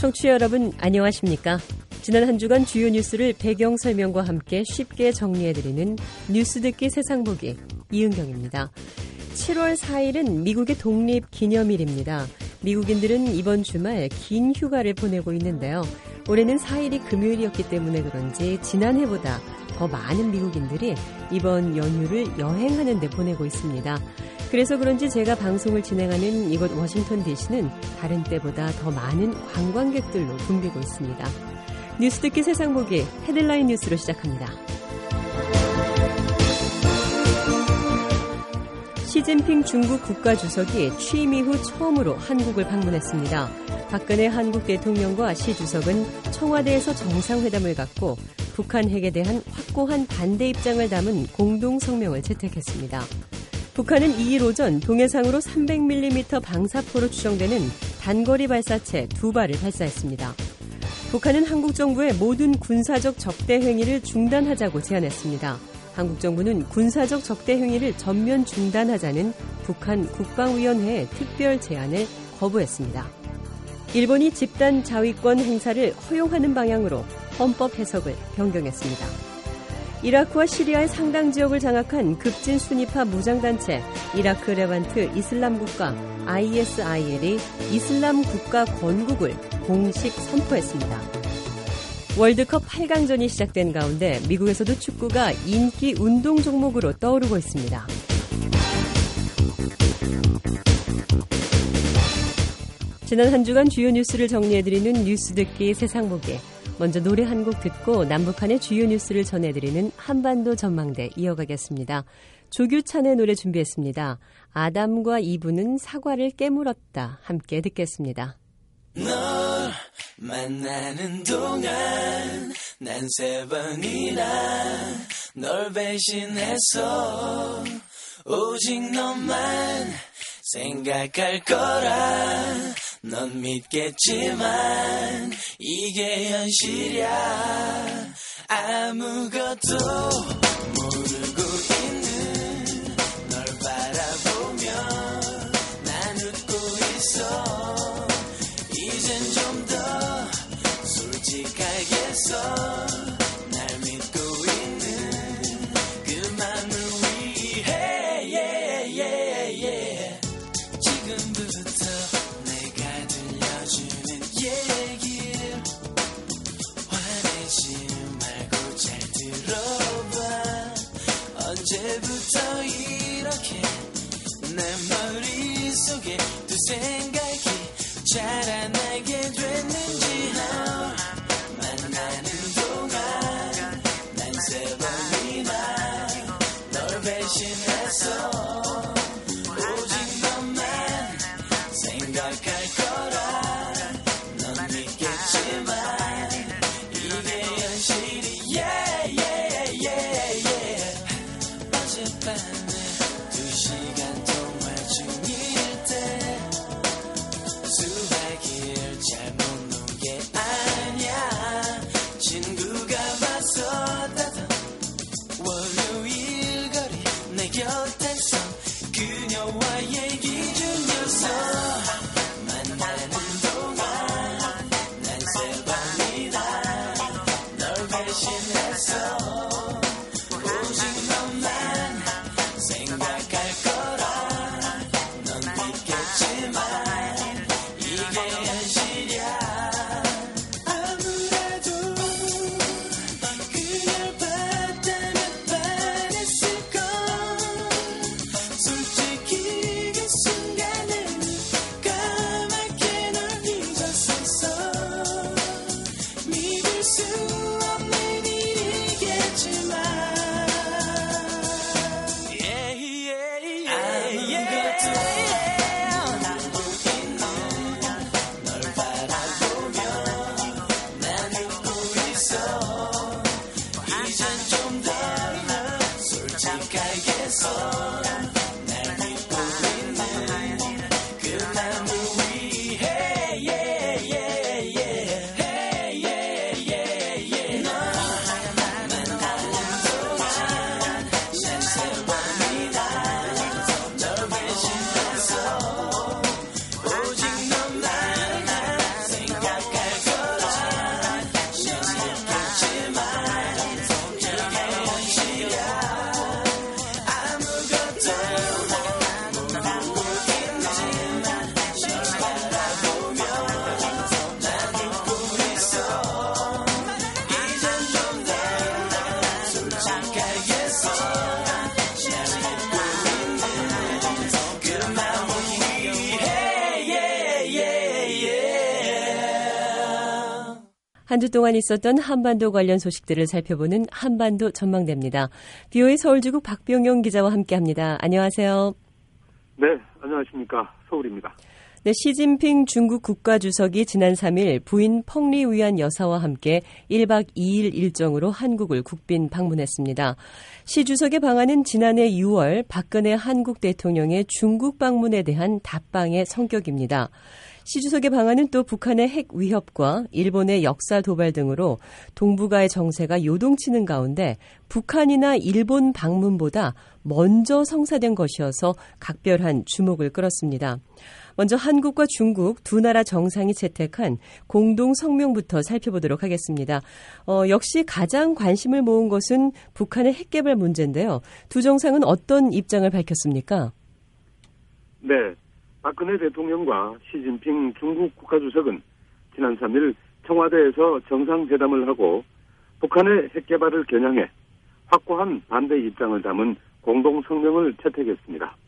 청취자 여러분 안녕하십니까? 지난 한 주간 주요 뉴스를 배경 설명과 함께 쉽게 정리해드리는 뉴스 듣기 세상 보기 이은경입니다. 7월 4일은 미국의 독립기념일입니다. 미국인들은 이번 주말 긴 휴가를 보내고 있는데요. 올해는 4일이 금요일이었기 때문에 그런지 지난해보다 더 많은 미국인들이 이번 연휴를 여행하는 데 보내고 있습니다. 그래서 그런지 제가 방송을 진행하는 이곳 워싱턴 DC는 다른 때보다 더 많은 관광객들로 붐비고 있습니다. 뉴스 듣기 세상 보기 헤드라인 뉴스로 시작합니다. 시진핑 중국 국가주석이 취임 이후 처음으로 한국을 방문했습니다. 박근혜 한국 대통령과 시 주석은 청와대에서 정상회담을 갖고 북한 핵에 대한 확고한 반대 입장을 담은 공동 성명을 채택했습니다. 북한은 2일 오전 동해상으로 300mm 방사포로 추정되는 단거리 발사체 2발을 발사했습니다. 북한은 한국 정부의 모든 군사적 적대 행위를 중단하자고 제안했습니다. 한국 정부는 군사적 적대 행위를 전면 중단하자는 북한 국방위원회의 특별 제안을 거부했습니다. 일본이 집단 자위권 행사를 허용하는 방향으로 헌법 해석을 변경했습니다. 이라크와 시리아의 상당 지역을 장악한 급진 순위파 무장단체 이라크 레반트 이슬람 국가 ISIL이 이슬람 국가 건국을 공식 선포했습니다. 월드컵 8강전이 시작된 가운데 미국에서도 축구가 인기 운동 종목으로 떠오르고 있습니다. 지난 한 주간 주요 뉴스를 정리해드리는 뉴스 듣기 세상 보기. 먼저 노래 한 곡 듣고 남북한의 주요 뉴스를 전해드리는 한반도 전망대 이어가겠습니다. 조규찬의 노래 준비했습니다. 아담과 이브는 사과를 깨물었다. 함께 듣겠습니다. 널 만나는 동안 난 3번이나 널 배신했어. 오직 너만 생각할 거라 넌 믿겠지만 이게 현실이야. 아무것도 모르고 있는 널 바라보며 난 웃고 있어. 이젠 좀 더 솔직하겠어. 날 믿고 있는 그 맘을 위해 지금부터 내가 들려주는 얘기를 화내지 말고 잘 들어봐. 언제부터 이렇게 내 머릿속에 두 생각이 자라나게 됐는지. 만나는 동안 난 3번이나 널 배신했어. 오직 너만 생각할 거라 넌 믿겠지만 이게 현실이야. 어젯밤에 2시간 통화 중일 때 수화기를 잘못 놓은 게 아니야. 친구가 봤었다던 월요일 거리 내 곁에서 그녀와 얘기 중이었어. 만나는 동안 난 3번이나 널 배신했어. 오직 너만 생각할 거라 넌 믿겠지만 이게 현실이야. 아무래도 그녀를 봤다면 반했을걸. 솔직히 그 순간에는 까맣게 널 잊었었어. 믿을 수 없는 일이겠지만 아무것도 널 바라보며 난 웃고 있어. 이젠 좀 더 솔직하겠어. 날 믿고 있는 그 맘을 위해 널 만나는 동안 난 3번이나 널 배신했어. 오직 너만 생각할 한 주 동안 있었던 한반도 관련 소식들을 살펴보는 한반도 전망대입니다. BOA 서울지국 박병용 기자와 함께합니다. 안녕하세요. 네, 안녕하십니까. 서울입니다. 네, 시진핑 중국 국가주석이 지난 3일 부인 펑리 위안 여사와 함께 1박 2일 일정으로 한국을 국빈 방문했습니다. 시 주석의 방안은 지난해 6월 박근혜 한국 대통령의 중국 방문에 대한 답방의 성격입니다. 시 주석의 방안은 또 북한의 핵 위협과 일본의 역사 도발 등으로 동북아의 정세가 요동치는 가운데 북한이나 일본 방문보다 먼저 성사된 것이어서 각별한 주목을 끌었습니다. 먼저 한국과 중국 두 나라 정상이 채택한 공동 성명부터 살펴보도록 하겠습니다. 역시 가장 관심을 모은 것은 북한의 핵 개발 문제인데요. 두 정상은 어떤 입장을 밝혔습니까? 네, 박근혜 대통령과 시진핑 중국 국가주석은 지난 3일 청와대에서 정상회담을 하고 북한의 핵 개발을 겨냥해 확고한 반대 입장을 담은 공동 성명을 채택했습니다.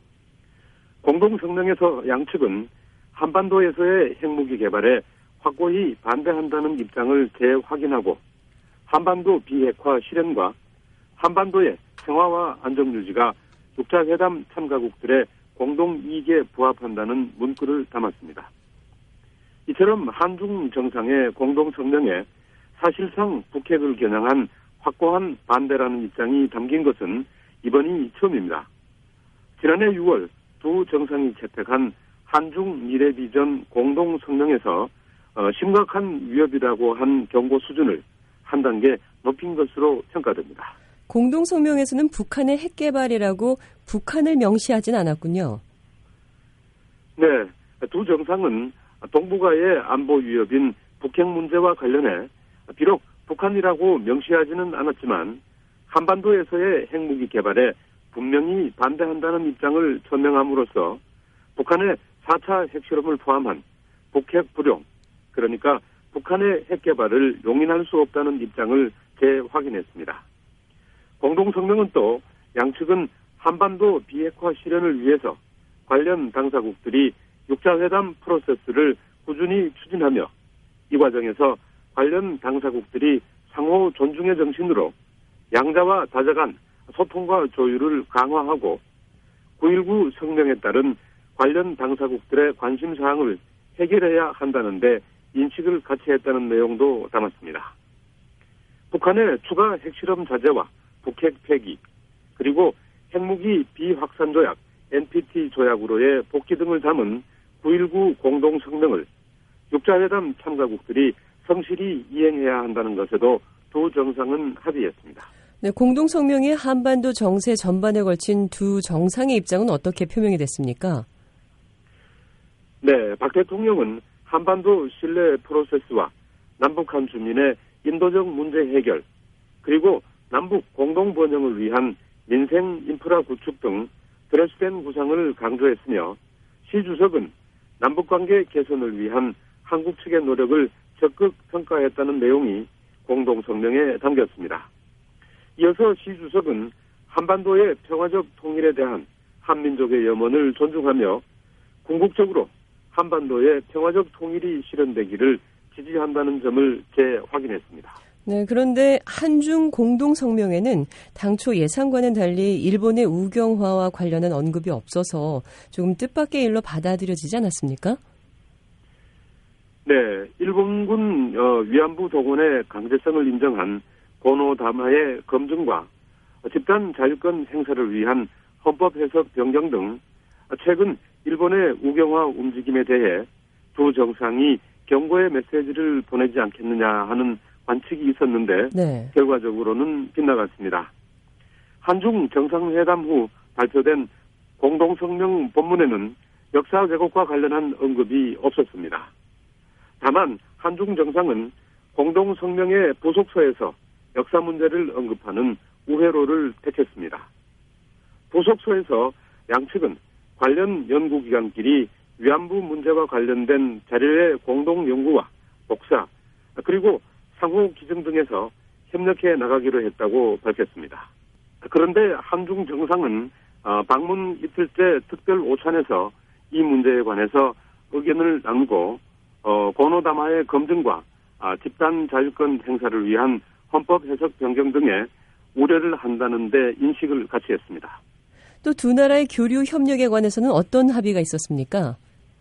공동 성명에서 양측은 한반도에서의 핵무기 개발에 확고히 반대한다는 입장을 재확인하고 한반도 비핵화 실현과 한반도의 평화와 안정 유지가 6차 회담 참가국들의 공동 이익에 부합한다는 문구를 담았습니다. 이처럼 한중 정상의 공동 성명에 사실상 북핵을 겨냥한 확고한 반대라는 입장이 담긴 것은 이번이 처음입니다. 지난해 6월 두 정상이 채택한 한중 미래비전 공동 성명에서 심각한 위협이라고 한 경고 수준을 한 단계 높인 것으로 평가됩니다. 공동 성명에서는 북한의 핵 개발이라고 북한을 명시하진 않았군요. 네, 두 정상은 동북아의 안보 위협인 북핵 문제와 관련해 비록 북한이라고 명시하지는 않았지만 한반도에서의 핵무기 개발에 분명히 반대한다는 입장을 천명함으로써 북한의 4차 핵실험을 포함한 북핵 불용, 그러니까 북한의 핵 개발을 용인할 수 없다는 입장을 재확인했습니다. 공동성명은 또 양측은 한반도 비핵화 실현을 위해서 관련 당사국들이 6차 회담 프로세스를 꾸준히 추진하며 이 과정에서 관련 당사국들이 상호 존중의 정신으로 양자와 다자 간 소통과 조율을 강화하고 9.19 성명에 따른 관련 당사국들의 관심사항을 해결해야 한다는데 인식을 같이 했다는 내용도 담았습니다. 북한의 추가 핵실험 자제와 북핵 폐기, 그리고 핵무기 비확산 조약, NPT 조약으로의 복귀 등을 담은 9.19 공동성명을 6차 회담 참가국들이 성실히 이행해야 한다는 것에도 두 정상은 합의했습니다. 네, 공동성명의 한반도 정세 전반에 걸친 두 정상의 입장은 어떻게 표명이 됐습니까? 네, 박 대통령은 한반도 신뢰 프로세스와 남북한 주민의 인도적 문제 해결, 그리고 남북 공동 번영을 위한 민생 인프라 구축 등 드레스덴 구상을 강조했으며 시 주석은 남북관계 개선을 위한 한국 측의 노력을 적극 평가했다는 내용이 공동성명에 담겼습니다. 이어서 시 주석은 한반도의 평화적 통일에 대한 한민족의 염원을 존중하며 궁극적으로 한반도의 평화적 통일이 실현되기를 지지한다는 점을 재확인했습니다. 네, 그런데 한중 공동성명에는 당초 예상과는 달리 일본의 우경화와 관련한 언급이 없어서 조금 뜻밖의 일로 받아들여지지 않았습니까? 네, 일본군 위안부 동원의 강제성을 인정한 고노다마의 검증과 집단 자유권 행사를 위한 헌법 해석 변경 등 최근 일본의 우경화 움직임에 대해 두 정상이 경고의 메시지를 보내지 않겠느냐 하는 관측이 있었는데 네. 결과적으로는 빗나갔습니다. 한중 정상회담 후 발표된 공동성명 본문에는 역사 왜곡과 관련한 언급이 없었습니다. 다만 한중 정상은 공동성명의 부속서에서 역사 문제를 언급하는 우회로를 택했습니다. 부속서에서 양측은 관련 연구기관끼리 위안부 문제와 관련된 자료의 공동연구와 복사, 그리고 상호 기증 등에서 협력해 나가기로 했다고 밝혔습니다. 그런데 한중 정상은 방문 이틀째 특별 오찬에서 이 문제에 관해서 의견을 나누고 고노다마의 검증과 집단 자율권 행사를 위한 헌법 해석 변경 등의 우려를 한다는 데 인식을 같이 했습니다. 또 두 나라의 교류 협력에 관해서는 어떤 합의가 있었습니까?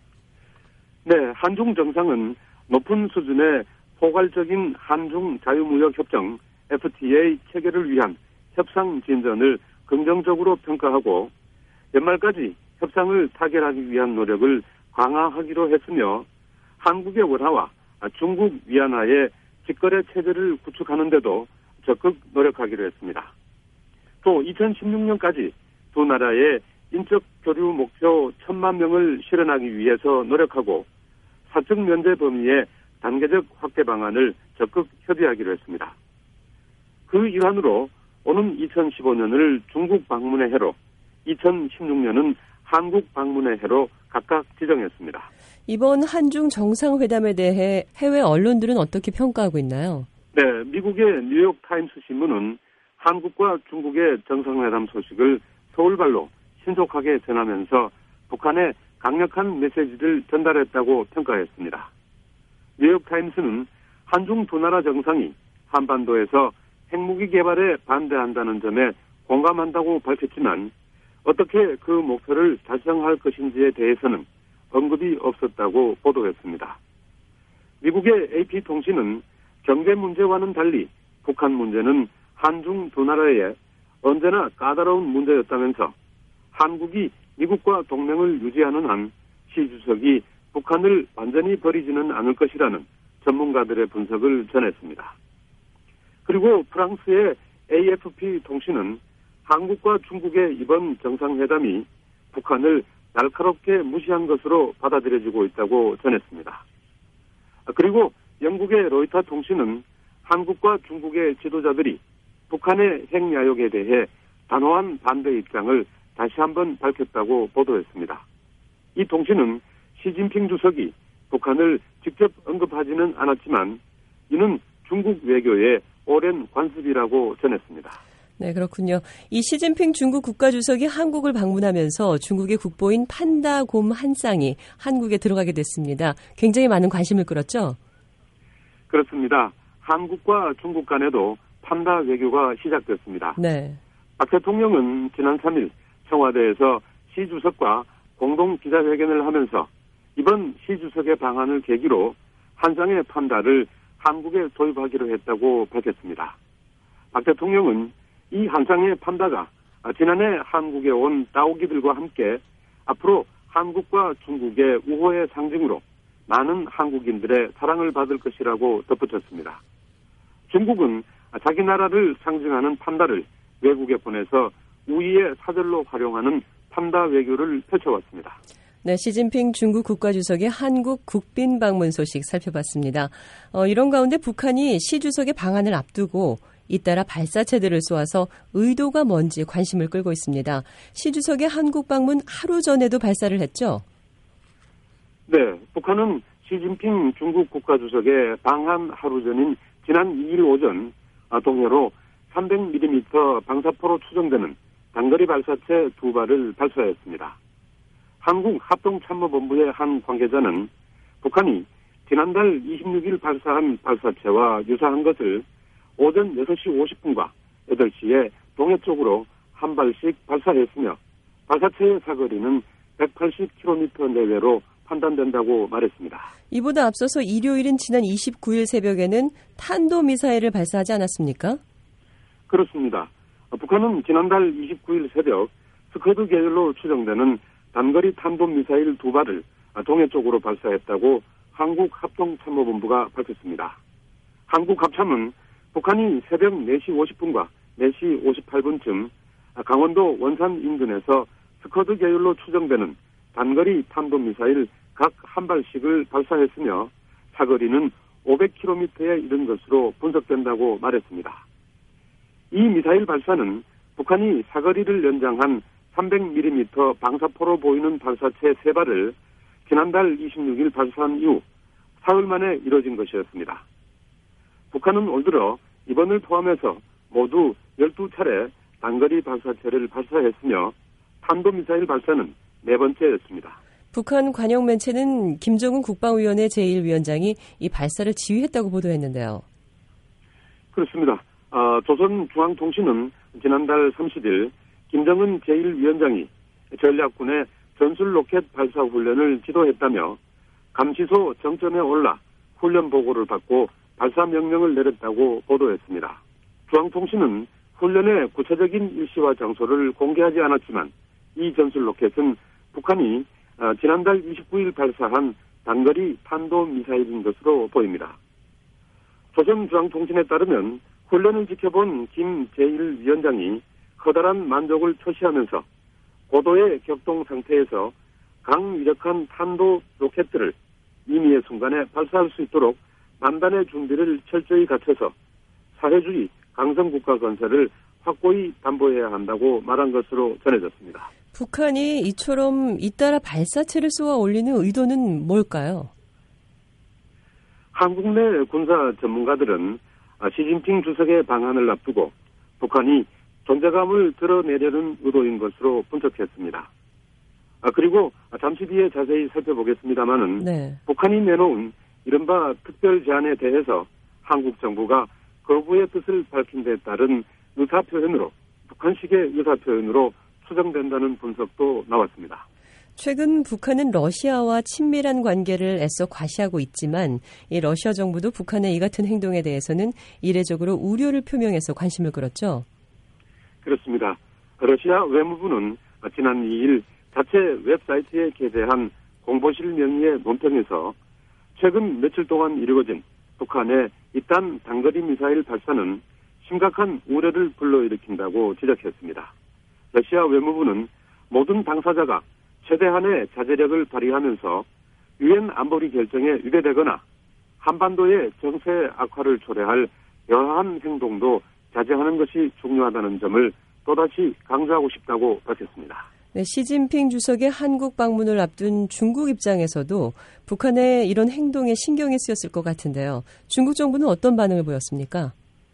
네, 한중 정상은 높은 수준의 포괄적인 한중 자유무역협정 FTA 체결을 위한 협상 진전을 긍정적으로 평가하고 연말까지 협상을 타결하기 위한 노력을 강화하기로 했으며 한국의 원화와 중국 위안화의 직거래 체제를 구축하는 데도 적극 노력하기로 했습니다. 또 2016년까지 두 나라의 인적 교류 목표 1,000만 명을 실현하기 위해서 노력하고 사적 면제 범위의 단계적 확대 방안을 적극 협의하기로 했습니다. 그 일환으로 오는 2015년을 중국 방문의 해로, 2016년은 한국 방문의 해로 각각 지정했습니다. 이번 한중 정상회담에 대해 해외 언론들은 어떻게 평가하고 있나요? 네, 미국의 뉴욕타임스 신문은 한국과 중국의 정상회담 소식을 서울발로 신속하게 전하면서 북한에 강력한 메시지를 전달했다고 평가했습니다. 뉴욕타임스는 한중 두 나라 정상이 한반도에서 핵무기 개발에 반대한다는 점에 공감한다고 밝혔지만 어떻게 그 목표를 달성할 것인지에 대해서는 언급이 없었다고 보도했습니다. 미국의 AP통신은 경제 문제와는 달리 북한 문제는 한중 두 나라의 언제나 까다로운 문제였다면서 한국이 미국과 동맹을 유지하는 한 시 주석이 북한을 완전히 버리지는 않을 것이라는 전문가들의 분석을 전했습니다. 그리고 프랑스의 AFP 통신은 한국과 중국의 이번 정상회담이 북한을 날카롭게 무시한 것으로 받아들여지고 있다고 전했습니다. 그리고 영국의 로이터 통신은 한국과 중국의 지도자들이 북한의 핵야욕에 대해 단호한 반대 입장을 다시 한번 밝혔다고 보도했습니다. 이 통신은 시진핑 주석이 북한을 직접 언급하지는 않았지만 이는 중국 외교의 오랜 관습이라고 전했습니다. 네, 그렇군요. 이 시진핑 중국 국가주석이 한국을 방문하면서 중국의 국보인 판다 곰 한 쌍이 한국에 들어가게 됐습니다. 굉장히 많은 관심을 끌었죠? 그렇습니다. 한국과 중국 간에도 판다 외교가 시작됐습니다. 네. 박 대통령은 지난 3일 청와대에서 시 주석과 공동 기자회견을 하면서 이번 시 주석의 방한을 계기로 한 쌍의 판다를 한국에 도입하기로 했다고 밝혔습니다. 박 대통령은 이 한 쌍의 판다가 지난해 한국에 온 따오기들과 함께 앞으로 한국과 중국의 우호의 상징으로 많은 한국인들의 사랑을 받을 것이라고 덧붙였습니다. 중국은 자기 나라를 상징하는 판다를 외국에 보내서 우위의 사절로 활용하는 판다 외교를 펼쳐왔습니다. 네, 시진핑 중국 국가주석의 한국 국빈 방문 소식 살펴봤습니다. 이런 가운데 북한이 시 주석의 방한을 앞두고 잇따라 발사체들을 쏘아서 의도가 뭔지 관심을 끌고 있습니다. 시 주석의 한국 방문 하루 전에도 발사를 했죠? 네, 북한은 시진핑 중국 국가주석의 방한 하루 전인 지난 2일 오전 동해로 300mm 방사포로 추정되는 단거리 발사체 2발을 발사했습니다. 한국합동참모본부의 한 관계자는 북한이 지난달 26일 발사한 발사체와 유사한 것을 오전 6시 50분과 8시에 동해 쪽으로 한 발씩 발사했으며 발사체의 사거리는 180km 내외로 판단된다고 말했습니다. 이보다 앞서서 일요일인 지난 29일 새벽에는 탄도미사일을 발사하지 않았습니까? 그렇습니다. 북한은 지난달 29일 새벽 스커드 계열로 추정되는 단거리 탄도미사일 2발을 동해 쪽으로 발사했다고 한국합동참모본부가 밝혔습니다. 한국합참은 북한이 새벽 4시 50분과 4시 58분쯤 강원도 원산 인근에서 스커드 계열로 추정되는 단거리 탄도미사일 각 한 발씩을 발사했으며 사거리는 500km에 이른 것으로 분석된다고 말했습니다. 이 미사일 발사는 북한이 사거리를 연장한 300mm 방사포로 보이는 발사체 3발을 지난달 26일 발사한 이후 사흘 만에 이뤄진 것이었습니다. 북한은 올 들어 이번을 포함해서 모두 12차례 단거리 발사체를 발사했으며 탄도미사일 발사는 4번째였습니다. 북한 관영 매체는 김정은 국방위원회 제1위원장이 이 발사를 지휘했다고 보도했는데요. 그렇습니다. 조선중앙통신은 지난달 30일 김정은 제1위원장이 전략군의 전술 로켓 발사 훈련을 지도했다며 감시소 정점에 올라 훈련 보고를 받고 발사 명령을 내렸다고 보도했습니다. 중앙통신은 훈련의 구체적인 일시와 장소를 공개하지 않았지만 이 전술 로켓은 북한이 지난달 29일 발사한 단거리 탄도미사일인 것으로 보입니다. 조선중앙통신에 따르면 훈련을 지켜본 김 제1위원장이 커다란 만족을 표시하면서 고도의 격동 상태에서 강위력한 탄도 로켓들을 임의의 순간에 발사할 수 있도록 만반의 준비를 철저히 갖춰서 사회주의 강성국가 건설을 확고히 담보해야 한다고 말한 것으로 전해졌습니다. 북한이 이처럼 잇따라 발사체를 쏘아 올리는 의도는 뭘까요? 한국 내 군사 전문가들은 시진핑 주석의 방한을 앞두고 북한이 존재감을 드러내려는 의도인 것으로 분석했습니다. 그리고 잠시 뒤에 자세히 살펴보겠습니다마는 네. 북한이 내놓은 이른바 특별 제안에 대해서 한국 정부가 거부의 뜻을 밝힌 데 따른 의사표현으로 북한식의 의사표현으로 추정된다는 분석도 나왔습니다. 최근 북한은 러시아와 친밀한 관계를 애써 과시하고 있지만 이 러시아 정부도 북한의 이 같은 행동에 대해서는 이례적으로 우려를 표명해서 관심을 끌었죠. 그렇습니다. 러시아 외무부는 지난 2일 자체 웹사이트에 게재한 공보실 명의의 논평에서 최근 며칠 동안 이루어진 북한의 이딴 단거리 미사일 발사는 심각한 우려를 불러일으킨다고 지적했습니다. 러시아 외무부는 모든 당사자가 최대한의 자제력을 발휘하면서 유엔 안보리 결정에 위배되거나 한반도의 정세 악화를 초래할 여하한 행동도 자제하는 것이 중요하다는 점을 또다시 강조하고 싶다고 밝혔습니다. 네, 시진핑 주석의 한국 방문을 앞둔 중국 입장에서도 북한의 이런 행동에 신경이 쓰였을 것 같은데요. 중국 정부는 어떤 반응을 보였습니까?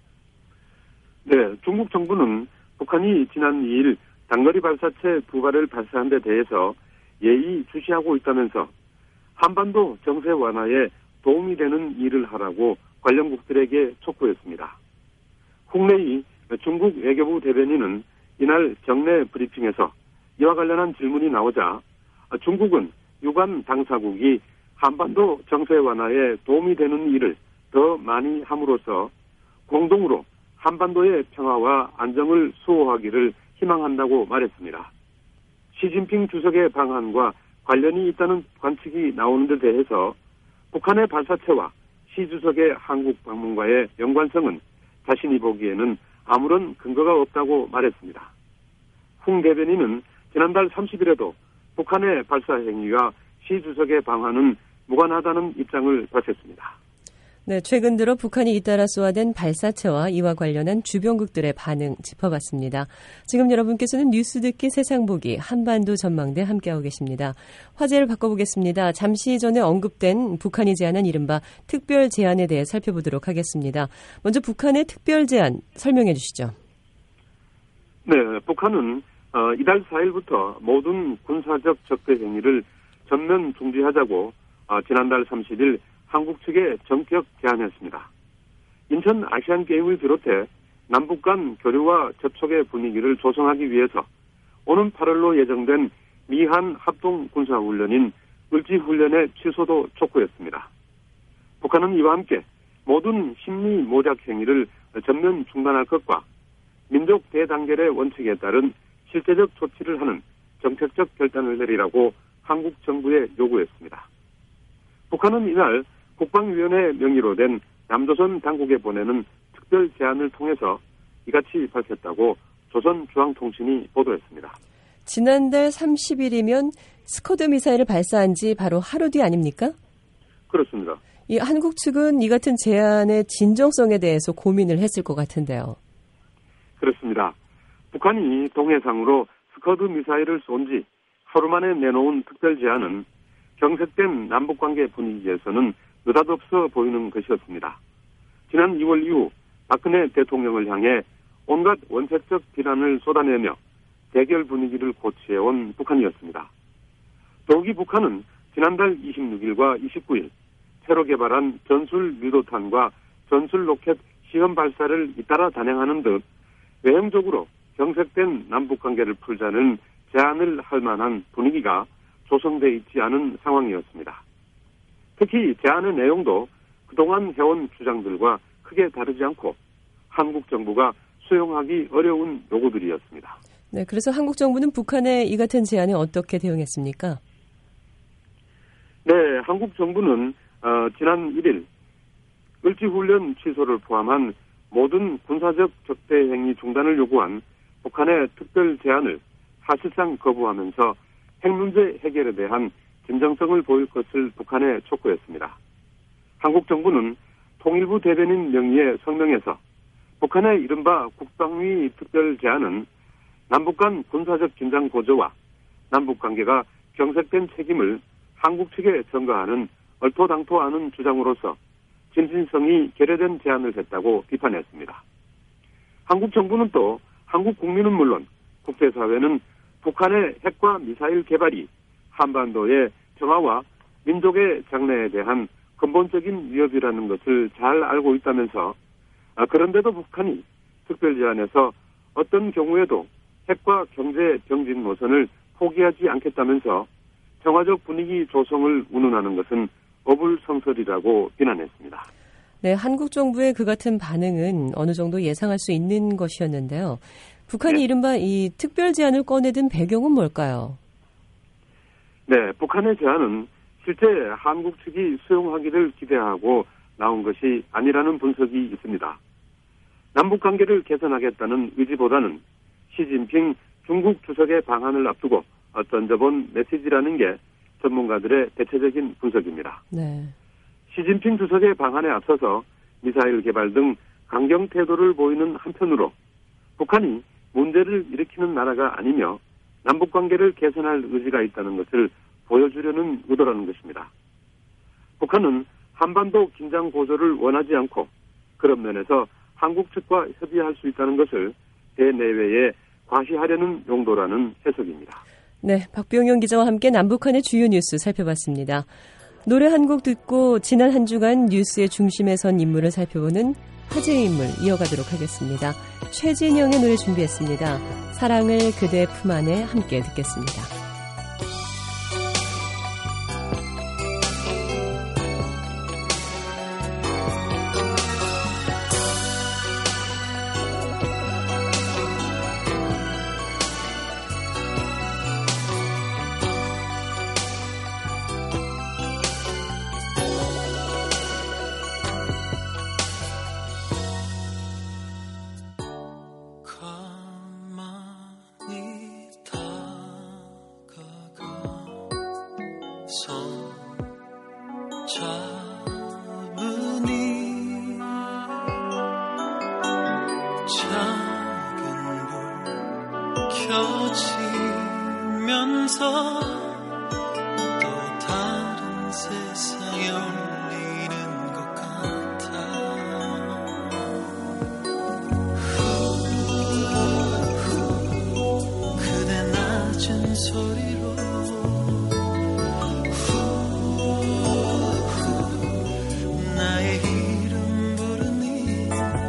네, 중국 정부는 북한이 지난 2일 단거리 발사체 2발을 발사한 데 대해서 예의 주시하고 있다면서 한반도 정세 완화에 도움이 되는 일을 하라고 관련국들에게 촉구했습니다. 홍래희 중국 외교부 대변인은 이날 정례 브리핑에서 이와 관련한 질문이 나오자 중국은 유관 당사국이 한반도 정세 완화에 도움이 되는 일을 더 많이 함으로써 공동으로 한반도의 평화와 안정을 수호하기를 희망한다고 말했습니다. 시진핑 주석의 방한과 관련이 있다는 관측이 나오는 데 대해서 북한의 발사체와 시 주석의 한국 방문과의 연관성은 자신이 보기에는 아무런 근거가 없다고 말했습니다. 홍 대변인은 지난달 30일에도 북한의 발사 행위와 시 주석의 방한은 무관하다는 입장을 밝혔습니다. 네, 최근 들어 북한이 잇따라 쏘아댄 발사체와 이와 관련한 주변국들의 반응 짚어봤습니다. 지금 여러분께서는 뉴스 듣기 세상 보기 한반도 전망대 함께하고 계십니다. 화제를 바꿔보겠습니다. 잠시 전에 언급된 북한이 제안한 이른바 특별 제안에 대해 살펴보도록 하겠습니다. 먼저 북한의 특별 제안 설명해 주시죠. 네, 북한은 이달 4일부터 모든 군사적 적대 행위를 전면 중지하자고 지난달 30일 한국 측에 전격 제안했습니다. 인천 아시안게임을 비롯해 남북 간 교류와 접촉의 분위기를 조성하기 위해서 오는 8월로 예정된 미한 합동 군사훈련인 을지훈련의 취소도 촉구했습니다. 북한은 이와 함께 모든 심리 모략 행위를 전면 중단할 것과 민족 대단결의 원칙에 따른 실제적 조치를 하는 정책적 결단을 내리라고 한국 정부에 요구했습니다. 북한은 이날 국방위원회 명의로 된 남조선 당국에 보내는 특별 제안을 통해서 이같이 밝혔다고 조선중앙통신이 보도했습니다. 지난달 30일이면 스커드 미사일을 발사한 지 바로 하루 뒤 아닙니까? 그렇습니다. 이 한국 측은 이 같은 제안의 진정성에 대해서 고민을 했을 것 같은데요. 그렇습니다. 북한이 동해상으로 스커드 미사일을 쏜 지 하루 만에 내놓은 특별 제안은 경색된 남북관계 분위기에서는 느닷없어 보이는 것이었습니다. 지난 2월 이후 박근혜 대통령을 향해 온갖 원색적 비난을 쏟아내며 대결 분위기를 고취해온 북한이었습니다. 더욱이 북한은 지난달 26일과 29일 새로 개발한 전술 유도탄과 전술 로켓 시험 발사를 잇따라 단행하는 듯 외형적으로 경색된 남북관계를 풀자는 제안을 할 만한 분위기가 조성돼 있지 않은 상황이었습니다. 특히 제안의 내용도 그동안 해온 주장들과 크게 다르지 않고 한국 정부가 수용하기 어려운 요구들이었습니다. 네, 그래서 한국 정부는 북한의 이 같은 제안에 어떻게 대응했습니까? 네, 한국 정부는 지난 1일 을지훈련 취소를 포함한 모든 군사적 적대 행위 중단을 요구한 북한의 특별 제안을 사실상 거부하면서 핵 문제 해결에 대한 진정성을 보일 것을 북한에 촉구했습니다. 한국 정부는 통일부 대변인 명의의 성명에서 북한의 이른바 국방위 특별 제안은 남북 간 군사적 긴장 고조와 남북 관계가 경색된 책임을 한국 측에 전가하는 얼토당토 않은 주장으로서 진실성이 결여된 제안을 했다고 비판했습니다. 한국 정부는 또 한국 국민은 물론 국제사회는 북한의 핵과 미사일 개발이 한반도의 평화와 민족의 장래에 대한 근본적인 위협이라는 것을 잘 알고 있다면서 그런데도 북한이 특별 제안에서 어떤 경우에도 핵과 경제 병진 노선을 포기하지 않겠다면서 평화적 분위기 조성을 운운하는 것은 어불성설이라고 비난했습니다. 네, 한국 정부의 그 같은 반응은 어느 정도 예상할 수 있는 것이었는데요. 북한이 네. 이른바 이 특별 제안을 꺼내든 배경은 뭘까요? 네, 북한의 제안은 실제 한국 측이 수용하기를 기대하고 나온 것이 아니라는 분석이 있습니다. 남북 관계를 개선하겠다는 의지보다는 시진핑 중국 주석의 방한을 앞두고 던져본 메시지라는 게 전문가들의 대체적인 분석입니다. 네. 시진핑 주석의 방한에 앞서서 미사일 개발 등 강경 태도를 보이는 한편으로 북한이 문제를 일으키는 나라가 아니며 남북관계를 개선할 의지가 있다는 것을 보여주려는 의도라는 것입니다. 북한은 한반도 긴장 고조를 원하지 않고 그런 면에서 한국 측과 협의할 수 있다는 것을 대내외에 과시하려는 용도라는 해석입니다. 네, 박병영 기자와 함께 남북한의 주요 뉴스 살펴봤습니다. 노래 한 곡 듣고 지난 한 주간 뉴스의 중심에 선 인물을 살펴보는 화제의 인물 이어가도록 하겠습니다. 최진영의 노래 준비했습니다. 사랑을 그대 품 안에 함께 듣겠습니다. 잡으니 작은 불 켜지면서 또 다른 세상에 열리는 것 같아. 그대 낮은 소리로 나의 이름 부르니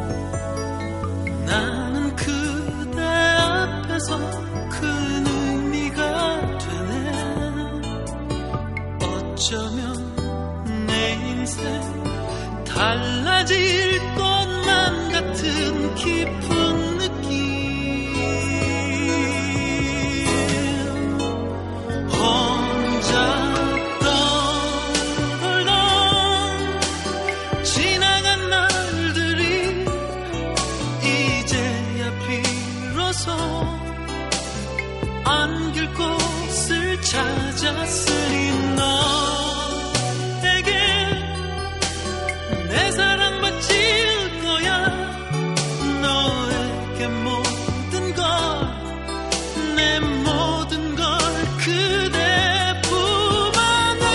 나는 그대 앞에서 큰 의미가 되네. 어쩌면 내 인생 달라질 것만 같은 깊은 느낌. 혼자 안길 곳을 찾았으니 너에게 내 사랑 바칠 거야. 너에게 모든 걸, 내 모든 걸 그대 품 안에.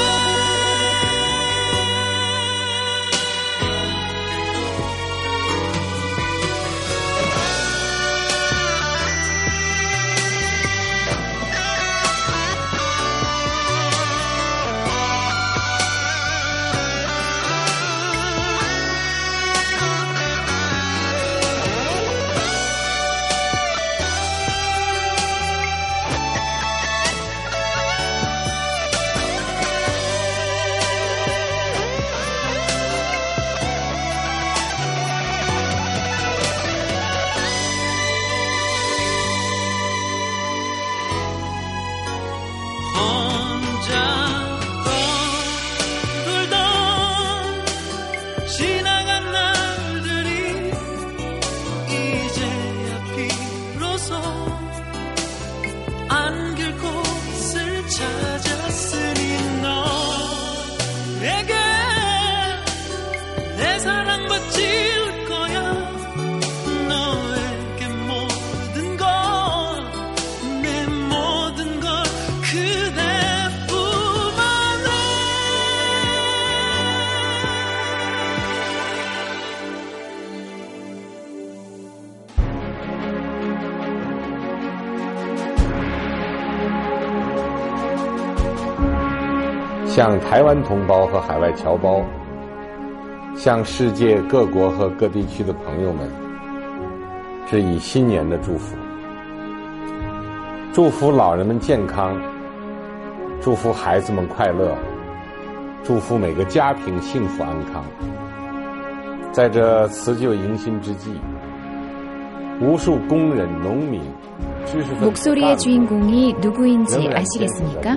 向台湾同胞和海外侨胞，向世界各国和各地区的朋友们致以新年的祝福。祝福老人们健康，祝福孩子们快乐，祝福每个家庭幸福安康。在这辞旧迎新之际，无数工人、农民、知识分子 목소리의 주인공이 누구인지 아시겠습니까?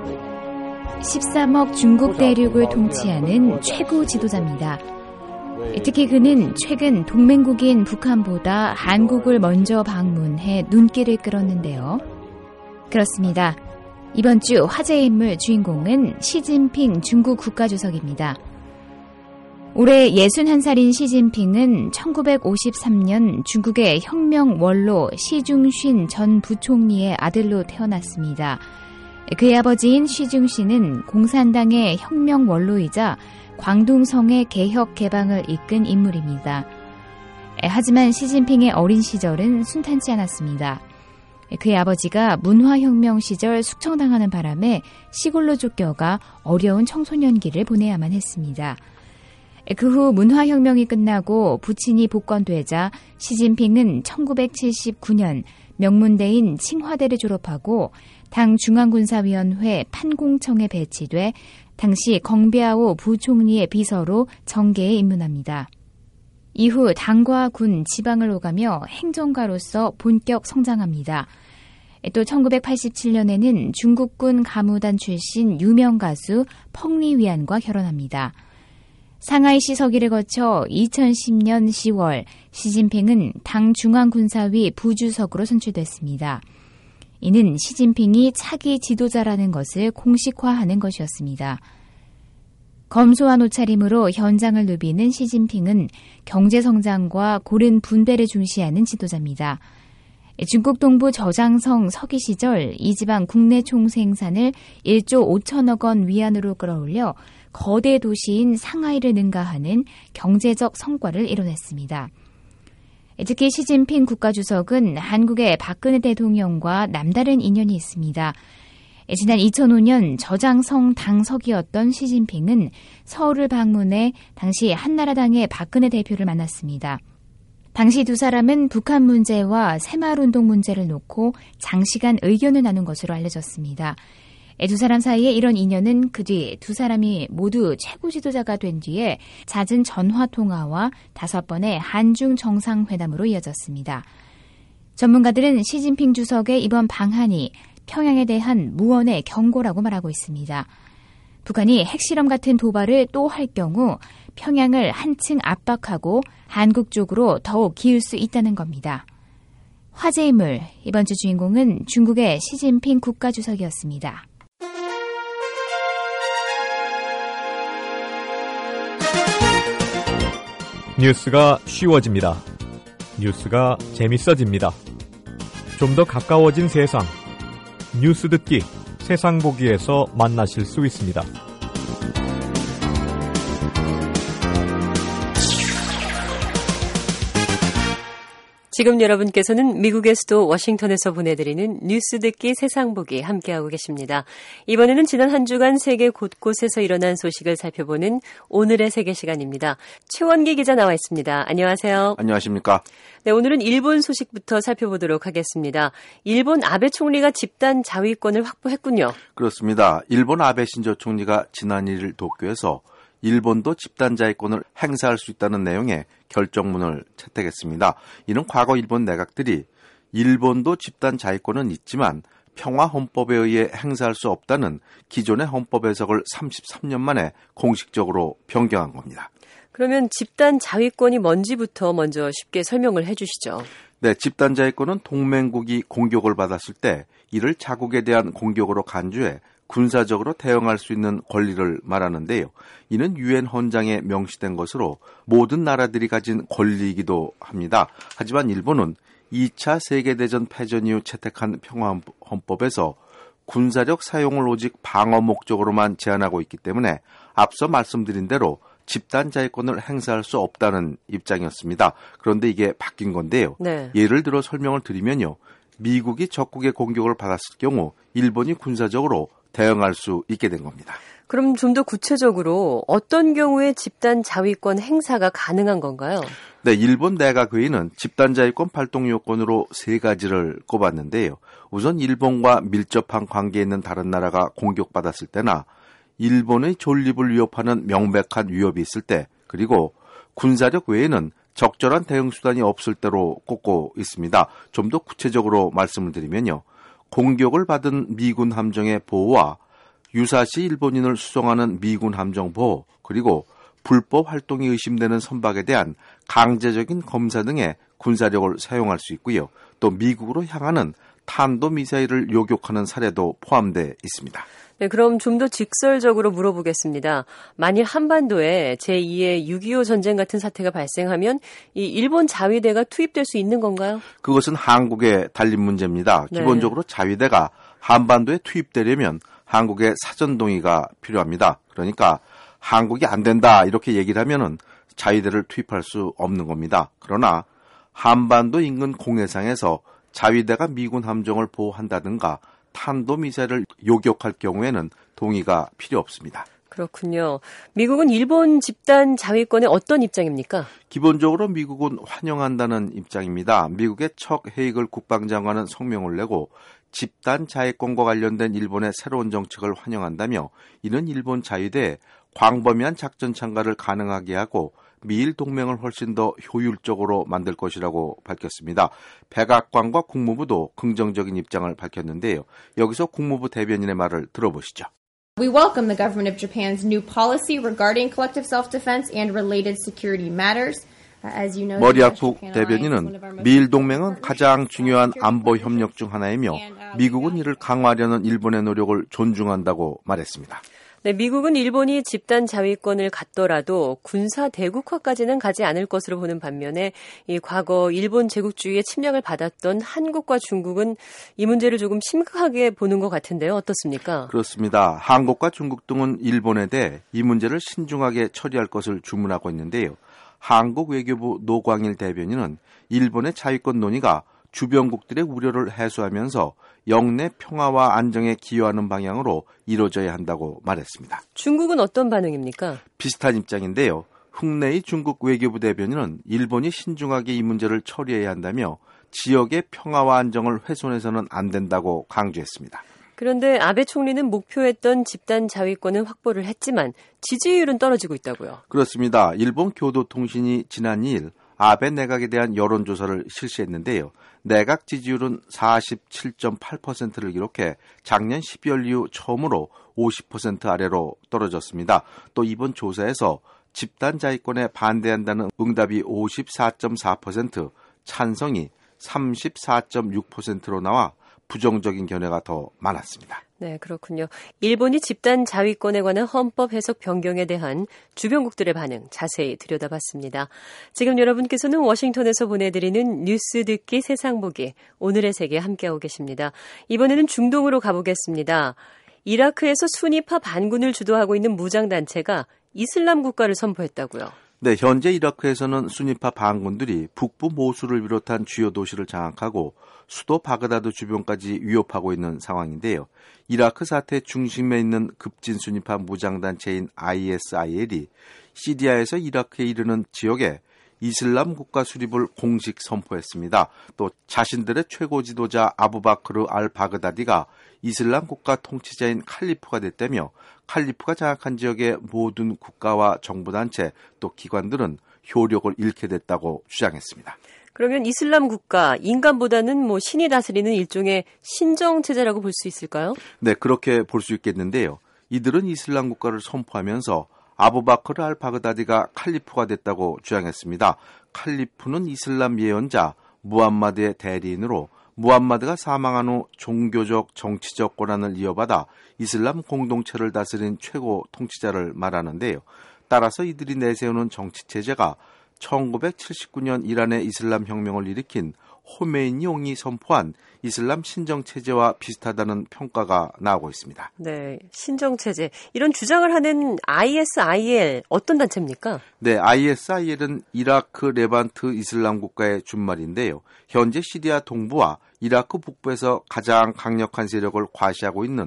13억 중국 대륙을 통치하는 최고 지도자입니다. 특히 그는 최근 동맹국인 북한보다 한국을 먼저 방문해 눈길을 끌었는데요. 그렇습니다. 이번 주 화제의 인물 주인공은 시진핑 중국 국가주석입니다. 올해 61살인 시진핑은 1953년 중국의 혁명 원로 시중신 전 부총리의 아들로 태어났습니다. 그의 아버지인 시중신은 공산당의 혁명 원로이자 광둥성의 개혁 개방을 이끈 인물입니다. 하지만 시진핑의 어린 시절은 순탄치 않았습니다. 그의 아버지가 문화혁명 시절 숙청당하는 바람에 시골로 쫓겨가 어려운 청소년기를 보내야만 했습니다. 그 후 문화혁명이 끝나고 부친이 복권되자 시진핑은 1979년 명문대인 칭화대를 졸업하고 당 중앙군사위원회 판공청에 배치돼 당시 껑비아오 부총리의 비서로 정계에 입문합니다. 이후 당과 군, 지방을 오가며 행정가로서 본격 성장합니다. 또 1987년에는 중국군 가무단 출신 유명 가수 펑리위안과 결혼합니다. 상하이시 서기를 거쳐 2010년 10월 시진핑은 당 중앙군사위 부주석으로 선출됐습니다. 이는 시진핑이 차기 지도자라는 것을 공식화하는 것이었습니다. 검소한 옷차림으로 현장을 누비는 시진핑은 경제성장과 고른 분배를 중시하는 지도자입니다. 중국 동부 저장성 서기 시절 이 지방 국내 총생산을 1조 5천억 원 위안으로 끌어올려 거대 도시인 상하이를 능가하는 경제적 성과를 이뤄냈습니다. 특히 시진핑 국가주석은 한국의 박근혜 대통령과 남다른 인연이 있습니다. 지난 2005년 저장성 당석이었던 시진핑은 서울을 방문해 당시 한나라당의 박근혜 대표를 만났습니다. 당시 두 사람은 북한 문제와 새마을운동 문제를 놓고 장시간 의견을 나눈 것으로 알려졌습니다. 두 사람 사이에 이런 인연은 그 뒤 두 사람이 모두 최고 지도자가 된 뒤에 잦은 전화통화와 5번의 한중 정상회담으로 이어졌습니다. 전문가들은 시진핑 주석의 이번 방한이 평양에 대한 무언의 경고라고 말하고 있습니다. 북한이 핵실험 같은 도발을 또 할 경우 평양을 한층 압박하고 한국 쪽으로 더욱 기울 수 있다는 겁니다. 화제의 인물, 이번 주 주인공은 중국의 시진핑 국가주석이었습니다. 뉴스가 쉬워집니다. 뉴스가 재밌어집니다. 좀 더 가까워진 세상. 뉴스 듣기, 세상 보기에서 만나실 수 있습니다. 지금 여러분께서는 미국의 수도 워싱턴에서 보내드리는 뉴스 듣기 세상 보기 함께하고 계십니다. 이번에는 지난 한 주간 세계 곳곳에서 일어난 소식을 살펴보는 오늘의 세계 시간입니다. 최원기 기자 나와 있습니다. 안녕하세요. 안녕하십니까. 네, 오늘은 일본 소식부터 살펴보도록 하겠습니다. 일본 아베 총리가 집단 자위권을 확보했군요. 그렇습니다. 일본 아베 신조 총리가 지난 1일 도쿄에서 일본도 집단자위권을 행사할 수 있다는 내용의 결정문을 채택했습니다. 이는 과거 일본 내각들이 일본도 집단자위권은 있지만 평화헌법에 의해 행사할 수 없다는 기존의 헌법 해석을 33년 만에 공식적으로 변경한 겁니다. 그러면 집단자위권이 뭔지부터 먼저 쉽게 설명을 해 주시죠. 네, 집단자위권은 동맹국이 공격을 받았을 때 이를 자국에 대한 공격으로 간주해 군사적으로 대응할 수 있는 권리를 말하는데요. 이는 유엔 헌장에 명시된 것으로 모든 나라들이 가진 권리이기도 합니다. 하지만 일본은 2차 세계대전 패전 이후 채택한 평화헌법에서 군사력 사용을 오직 방어 목적으로만 제한하고 있기 때문에 앞서 말씀드린 대로 집단자위권을 행사할 수 없다는 입장이었습니다. 그런데 이게 바뀐 건데요. 네. 예를 들어 설명을 드리면요. 미국이 적국의 공격을 받았을 경우 일본이 군사적으로 대응할 수 있게 된 겁니다. 그럼 좀 더 구체적으로 어떤 경우에 집단 자위권 행사가 가능한 건가요? 네, 일본 내각회의는 집단 자위권 발동 요건으로 3가지를 꼽았는데요. 우선 일본과 밀접한 관계에 있는 다른 나라가 공격받았을 때나 일본의 존립을 위협하는 명백한 위협이 있을 때, 그리고 군사력 외에는 적절한 대응 수단이 없을 때로 꼽고 있습니다. 좀 더 구체적으로 말씀을 드리면요. 공격을 받은 미군 함정의 보호와 유사시 일본인을 수송하는 미군 함정 보호, 그리고 불법 활동이 의심되는 선박에 대한 강제적인 검사 등의 군사력을 사용할 수 있고요. 또 미국으로 향하는 탄도미사일을 요격하는 사례도 포함되어 있습니다. 네, 그럼 좀 더 직설적으로 물어보겠습니다. 만일 한반도에 제2의 6.25 전쟁 같은 사태가 발생하면 이 일본 자위대가 투입될 수 있는 건가요? 그것은 한국에 달린 문제입니다. 네. 기본적으로 자위대가 한반도에 투입되려면 한국의 사전 동의가 필요합니다. 그러니까 한국이 안 된다 이렇게 얘기를 하면은 자위대를 투입할 수 없는 겁니다. 그러나 한반도 인근 공해상에서 자위대가 미군 함정을 보호한다든가 탄도미사일을 요격할 경우에는 동의가 필요 없습니다. 그렇군요. 미국은 일본 집단 자위권에 어떤 입장입니까? 기본적으로 미국은 환영한다는 입장입니다. 미국의 척 헤이글 국방장관은 성명을 내고 집단 자위권과 관련된 일본의 새로운 정책을 환영한다며 이는 일본 자위대에 광범위한 작전 참가를 가능하게 하고 미일 동맹을 훨씬 더 효율적으로 만들 것이라고 밝혔습니다. 백악관과 국무부도 긍정적인 입장을 밝혔는데요. 여기서 국무부 대변인의 말을 들어보시죠. We welcome the government of Japan's new policy regarding collective self-defense and related security matters. 머리아쿠 대변인은 미일 동맹은 가장 중요한 안보 협력 중 하나이며 미국은 이를 강화하려는 일본의 노력을 존중한다고 말했습니다. 네, 미국은 일본이 집단 자위권을 갖더라도 군사 대국화까지는 가지 않을 것으로 보는 반면에 이 과거 일본 제국주의의 침략을 받았던 한국과 중국은 이 문제를 조금 심각하게 보는 것 같은데요. 어떻습니까? 그렇습니다. 한국과 중국 등은 일본에 대해 이 문제를 신중하게 처리할 것을 주문하고 있는데요. 한국 외교부 노광일 대변인은 일본의 자위권 논의가 주변국들의 우려를 해소하면서 영내 평화와 안정에 기여하는 방향으로 이루어져야 한다고 말했습니다. 중국은 어떤 반응입니까? 비슷한 입장인데요. 흑내의 중국 외교부 대변인은 일본이 신중하게 이 문제를 처리해야 한다며 지역의 평화와 안정을 훼손해서는 안 된다고 강조했습니다. 그런데 아베 총리는 목표했던 집단 자위권은 확보를 했지만 지지율은 떨어지고 있다고요. 그렇습니다. 일본 교도통신이 지난 2일 아베 내각에 대한 여론조사를 실시했는데요. 내각 지지율은 47.8%를 기록해 작년 12월 이후 처음으로 50% 아래로 떨어졌습니다. 또 이번 조사에서 집단 자위권에 반대한다는 응답이 54.4%, 찬성이 34.6%로 나와 부정적인 견해가 더 많았습니다. 네, 그렇군요. 일본이 집단 자위권에 관한 헌법 해석 변경에 대한 주변국들의 반응 자세히 들여다봤습니다. 지금 여러분께서는 워싱턴에서 보내드리는 뉴스 듣기 세상 보기 오늘의 세계 함께하고 계십니다. 이번에는 중동으로 가보겠습니다. 이라크에서 수니파 반군을 주도하고 있는 무장단체가 이슬람 국가를 선포했다고요. 네, 현재 이라크에서는 수니파 반군들이 북부 모술을 비롯한 주요 도시를 장악하고 수도 바그다드 주변까지 위협하고 있는 상황인데요. 이라크 사태 중심에 있는 급진 수니파 무장단체인 ISIL이 시리아에서 이라크에 이르는 지역에 이슬람 국가 수립을 공식 선포했습니다. 또 자신들의 최고 지도자 아부바크르 알 바그다디가 이슬람 국가 통치자인 칼리프가 됐다며 칼리프가 장악한 지역의 모든 국가와 정부단체 또 기관들은 효력을 잃게 됐다고 주장했습니다. 그러면 이슬람 국가, 인간보다는 신이 다스리는 일종의 신정체제라고 볼 수 있을까요? 네, 그렇게 볼 수 있겠는데요. 이들은 이슬람 국가를 선포하면서 아부바크르 알 바그다디가 칼리프가 됐다고 주장했습니다. 칼리프는 이슬람 예언자 무함마드의 대리인으로 무함마드가 사망한 후 종교적, 정치적 권한을 이어받아 이슬람 공동체를 다스린 최고 통치자를 말하는데요. 따라서 이들이 내세우는 정치체제가 1979년 이란의 이슬람 혁명을 일으킨 호메이니 용이 선포한 이슬람 신정체제와 비슷하다는 평가가 나오고 있습니다. 네, 신정체제. 이런 주장을 하는 ISIL 어떤 단체입니까? 네, ISIL은 이라크 레반트 이슬람 국가의 준말인데요. 현재 시리아 동부와 이라크 북부에서 가장 강력한 세력을 과시하고 있는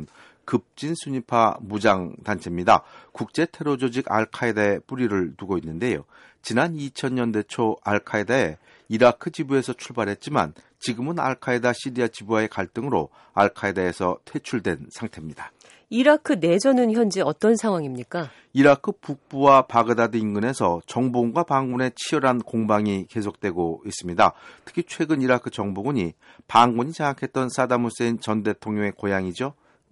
급진 순위파 무장단체입니다. 국제 테러 조직 알카에다에 뿌리를 두고 있는데요. 지난 2000년대 초 알카에다의 이라크 지부에서 출발했지만 지금은 알카에다 시리아 지부와의 갈등으로 알카에다에서 퇴출된 상태입니다. 이라크 내전은 현재 어떤 상황입니까? 이라크 북부와 바그다드 인근에서 정보군과 반군의 치열한 공방이 계속되고 있습니다. 특히 최근 이라크 정보군이 반군이 장악했던 사담 후세인 전 대통령의 고향이죠.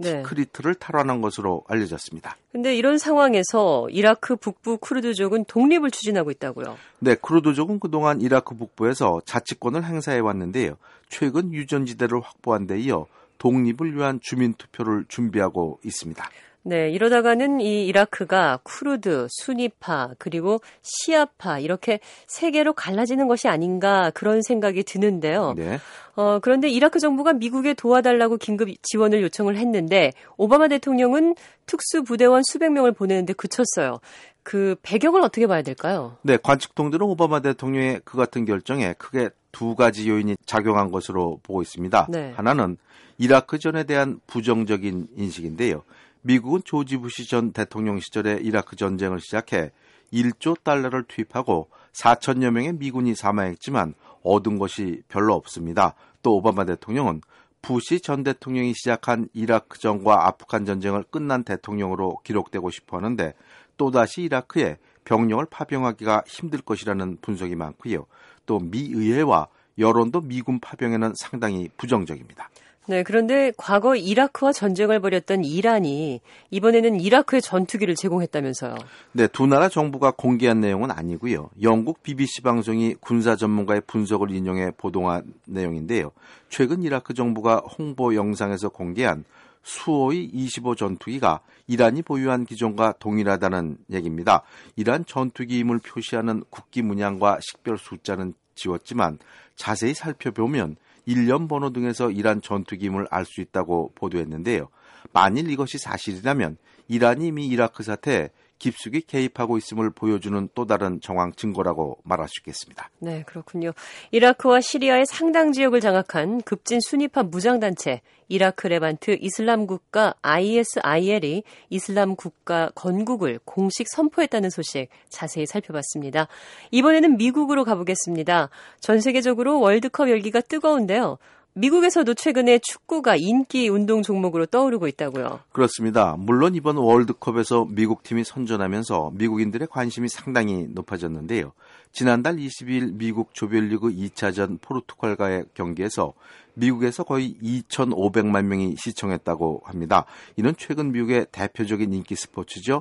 티크리트를 탈환한 것으로 알려졌습니다. 그런데 이런 상황에서 이라크 북부 쿠르드족은 독립을 추진하고 있다고요? 네, 쿠르드족은 그동안 이라크 북부에서 자치권을 행사해 왔는데요. 최근 유전지대를 확보한 데 이어 독립을 위한 주민투표를 준비하고 있습니다. 네, 이러다가는 이 이라크가 쿠르드, 수니파, 그리고 시아파 이렇게 세 개로 갈라지는 것이 아닌가 그런 생각이 드는데요. 네. 그런데 이라크 정부가 미국에 도와달라고 긴급 지원을 요청을 했는데 오바마 대통령은 특수부대원 수백 명을 보내는데 그쳤어요. 그 배경을 어떻게 봐야 될까요? 네, 관측통들은 오바마 대통령의 그 같은 결정에 크게 두 가지 요인이 작용한 것으로 보고 있습니다. 네. 하나는 이라크전에 대한 부정적인 인식인데요. 미국은 조지 부시 전 대통령 시절에 이라크 전쟁을 시작해 1조 달러를 투입하고 4천여 명의 미군이 사망했지만 얻은 것이 별로 없습니다. 또 오바마 대통령은 부시 전 대통령이 시작한 이라크전과 아프간 전쟁을 끝난 대통령으로 기록되고 싶어 하는데 또다시 이라크에 병력을 파병하기가 힘들 것이라는 분석이 많고요. 또 미 의회와 여론도 미군 파병에는 상당히 부정적입니다. 네, 그런데 과거 이라크와 전쟁을 벌였던 이란이 이번에는 이라크에 전투기를 제공했다면서요. 네, 두 나라 정부가 공개한 내용은 아니고요. 영국 BBC 방송이 군사 전문가의 분석을 인용해 보도한 내용인데요. 최근 이라크 정부가 홍보 영상에서 공개한 수호이 25 전투기가 이란이 보유한 기종과 동일하다는 얘기입니다. 이란 전투기임을 표시하는 국기 문양과 식별 숫자는 지웠지만 자세히 살펴보면 일련 번호 등에서 이란 전투기임을 알 수 있다고 보도했는데요. 만일 이것이 사실이라면 이란이 이미 이라크 사태에 깊숙이 개입하고 있음을 보여주는 또 다른 정황 증거라고 말할 수 있겠습니다. 네, 그렇군요. 이라크와 시리아의 상당 지역을 장악한 급진 수니파 무장단체 이라크 레반트 이슬람 국가 ISIL이 이슬람 국가 건국을 공식 선포했다는 소식 자세히 살펴봤습니다. 이번에는 미국으로 가보겠습니다. 전 세계적으로 월드컵 열기가 뜨거운데요. 미국에서도 최근에 축구가 인기 운동 종목으로 떠오르고 있다고요. 그렇습니다. 물론 이번 월드컵에서 미국 팀이 선전하면서 미국인들의 관심이 상당히 높아졌는데요. 지난달 22일 미국 조별리그 2차전 포르투갈과의 경기에서 미국에서 거의 2,500만 명이 시청했다고 합니다. 이는 최근 미국의 대표적인 인기 스포츠죠.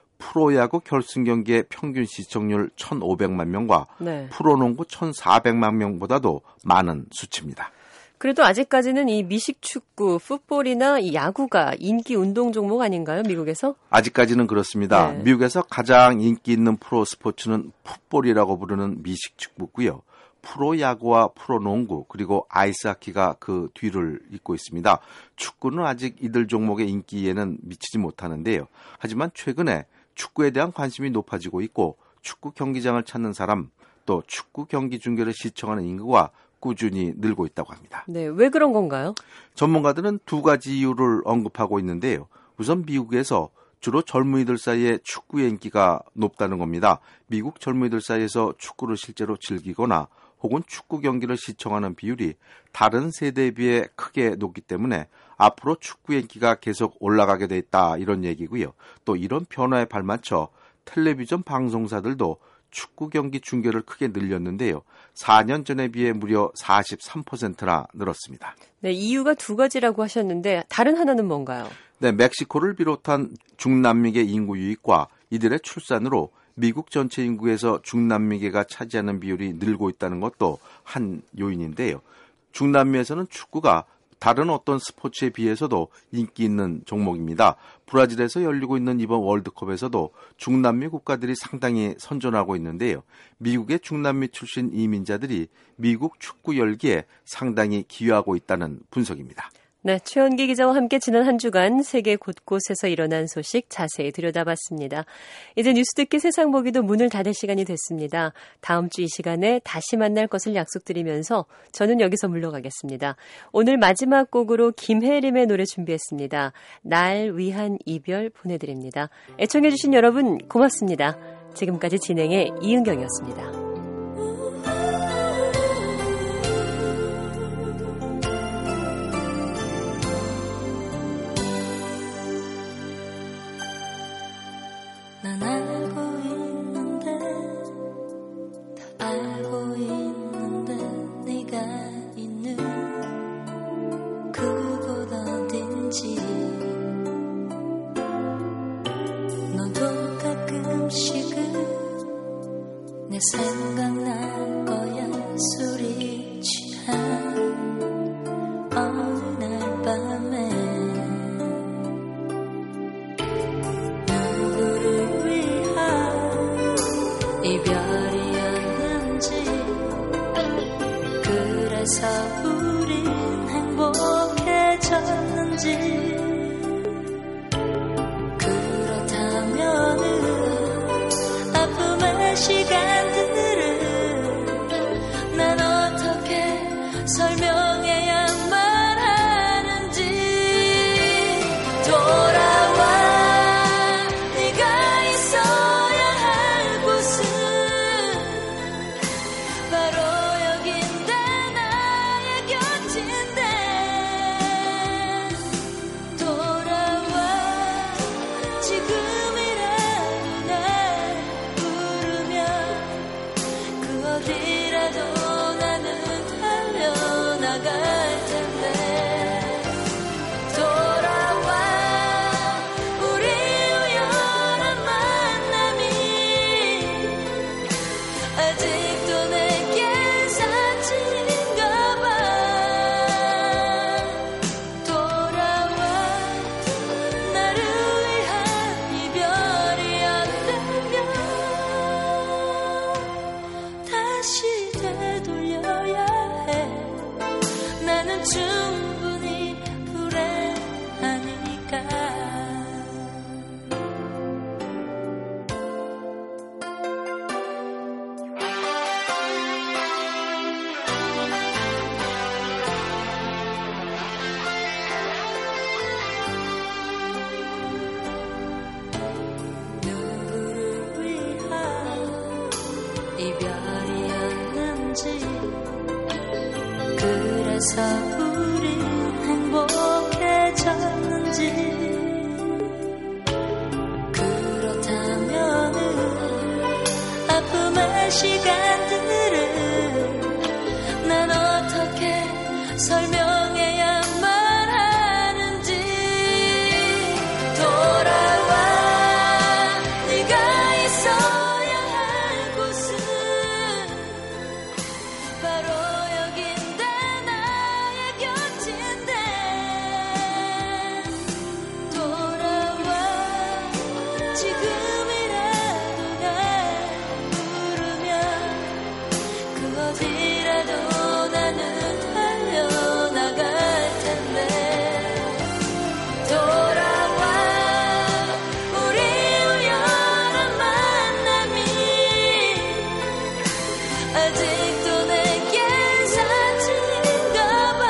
프로야구 결승 경기의 평균 시청률 1,500만 명과 네. 프로농구 1,400만 명보다도 많은 수치입니다. 그래도 아직까지는 이 미식축구, 풋볼이나 이 야구가 인기 운동 종목 아닌가요, 미국에서? 아직까지는 그렇습니다. 네. 미국에서 가장 인기 있는 프로 스포츠는 풋볼이라고 부르는 미식축구고요. 프로야구와 프로농구 그리고 아이스하키가 그 뒤를 잇고 있습니다. 축구는 아직 이들 종목의 인기에는 미치지 못하는데요. 하지만 최근에 축구에 대한 관심이 높아지고 있고 축구 경기장을 찾는 사람, 또 축구 경기 중계를 시청하는 인구가 꾸준히 늘고 있다고 합니다. 네, 왜 그런 건가요? 전문가들은 두 가지 이유를 언급하고 있는데요. 우선 미국에서 주로 젊은이들 사이에 축구의 인기가 높다는 겁니다. 미국 젊은이들 사이에서 축구를 실제로 즐기거나 혹은 축구 경기를 시청하는 비율이 다른 세대에 비해 크게 높기 때문에 앞으로 축구의 인기가 계속 올라가게 돼 있다 이런 얘기고요. 또 이런 변화에 발맞춰 텔레비전 방송사들도 축구 경기 중계를 크게 늘렸는데요. 4년 전에 비해 무려 43%나 늘었습니다. 네, 이유가 두 가지라고 하셨는데 다른 하나는 뭔가요? 네, 멕시코를 비롯한 중남미계 인구 유입과 이들의 출산으로 미국 전체 인구에서 중남미계가 차지하는 비율이 늘고 있다는 것도 한 요인인데요. 중남미에서는 축구가 다른 어떤 스포츠에 비해서도 인기 있는 종목입니다. 브라질에서 열리고 있는 이번 월드컵에서도 중남미 국가들이 상당히 선전하고 있는데요. 미국의 중남미 출신 이민자들이 미국 축구 열기에 상당히 기여하고 있다는 분석입니다. 네, 최원기 기자와 함께 지난 한 주간 세계 곳곳에서 일어난 소식 자세히 들여다봤습니다. 이제 뉴스 듣기 세상 보기도 문을 닫을 시간이 됐습니다. 다음 주 이 시간에 다시 만날 것을 약속드리면서 저는 여기서 물러가겠습니다. 오늘 마지막 곡으로 김혜림의 노래 준비했습니다. 날 위한 이별 보내드립니다. 애청해주신 여러분 고맙습니다. 지금까지 진행의 이은경이었습니다. 난 알고 있는데 다 알고 있는데 네가 있는 그곳 어딘지 너도 가끔씩은 내 생각날 거야 술이 취한 어느 날 밤에 이별이었는지 그래서 우린 행복해졌는지 그렇다면은 아픔의 시간들을 난 어떻게 설명해야만 하는지 돌아와 충분히 불행하니까 누구를 위한 이별이었는지 그래서 우린 행복해졌는지 그렇다면은 아픔의 시간들을 난 어떻게 설명해야만 하는지 돌아와 네가 있어야 할 곳은 바로 여긴데 돌아와 지금이라도 날 부르면 그 어디라도 나는 달려나갈 텐데 돌아와 우리 우연한 만남이 아직도 내겐 사진인가 봐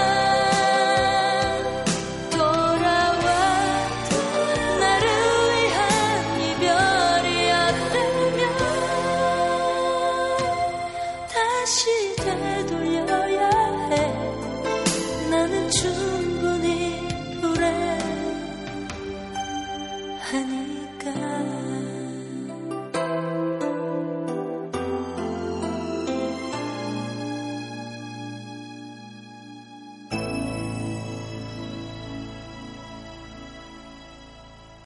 돌아와 나를 위한 이별이었다면 다시 되돌려야 해 나는 충분히 불행하니